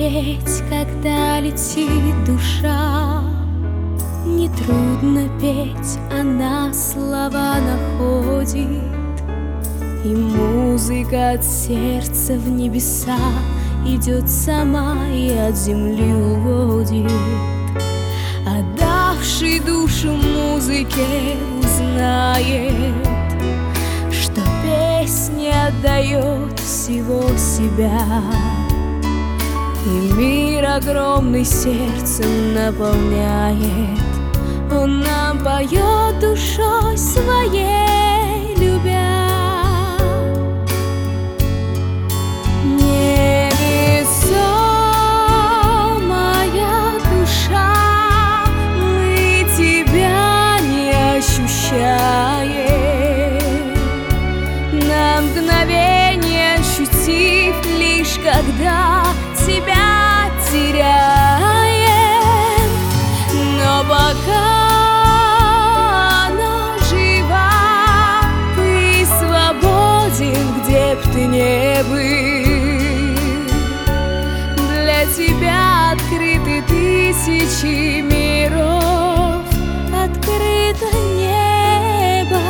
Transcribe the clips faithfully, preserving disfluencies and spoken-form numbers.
петь, когда летит душа. Нетрудно петь, она слова находит, и музыка от сердца в небеса идет сама и от земли уводит. Отдавший душу музыке узнает, что песня отдает всего себя, и мир огромный сердцем наполняет. Он нам поет душой своей, любя. Небесо, моя душа, мы тебя не ощущаем, на мгновение ощутив лишь когда тебя теряем. Но пока где б ты не был, для тебя открыты тысячи миров, открыто небо.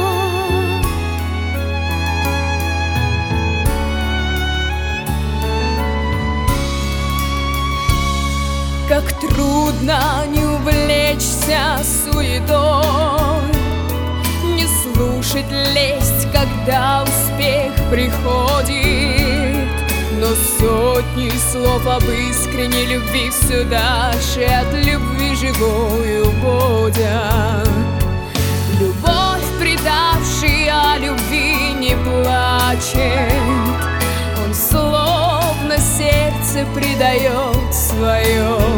Как трудно не увлечься суетой, не слушать лесть, когда успех приходит, но сотни слов об искренней любви все дальше от любви живой уводят. Любовь, предавший о любви, не плачет, он словно сердце предает свое.